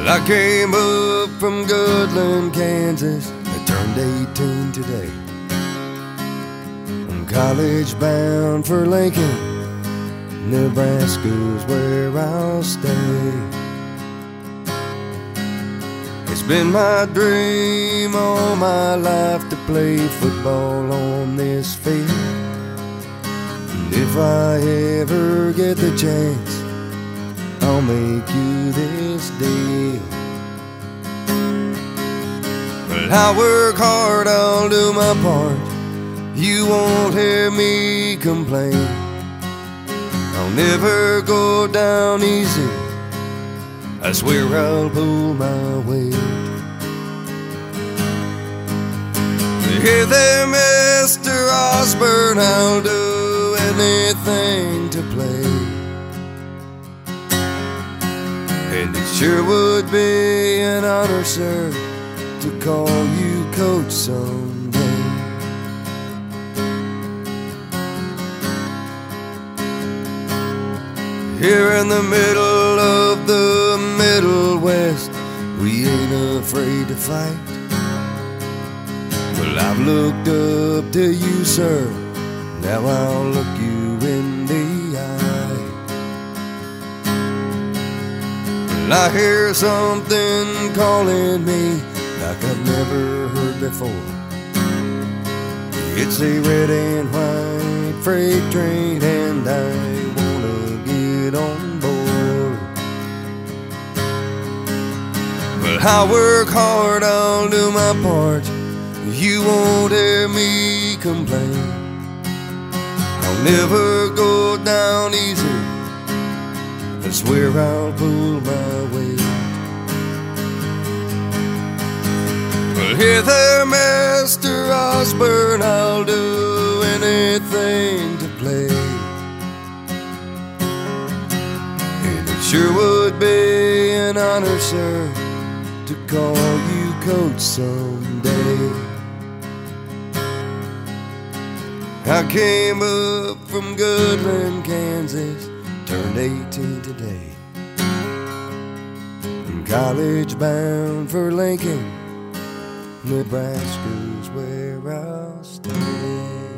I came up from Goodland, Kansas. I turned 18 today. I'm college bound for Lincoln. Nebraska's where I'll stay. It's been my dream all my life to play football on this field. And if I ever get the chance, I'll make you this deal. Well, I work hard, I'll do my part. You won't hear me complain. I'll never go down easy. I swear I'll pull my weight. Hey there, Mr. Osborne, I'll do anything to play. And it sure would be an honor, sir, to call you coach someday. Here in the middle of the Middle West, we ain't afraid to fight. Well, I've looked up to you, sir, now I'll look you in the eye. Well, I hear something calling me like I've never heard before. It's a red and white freight train, and I wanna get on board. Well, I work hard, I'll do my part. You won't hear me complain. I'll never go down easy. I swear I'll pull my weight. Well, here there, Mr. Osborne, I'll do anything to play. And it sure would be an honor, sir, to call you coach someday. I came up from Goodland, Kansas, turned 18 today. I'm college bound for Lincoln. Nebraska's where I'll stay.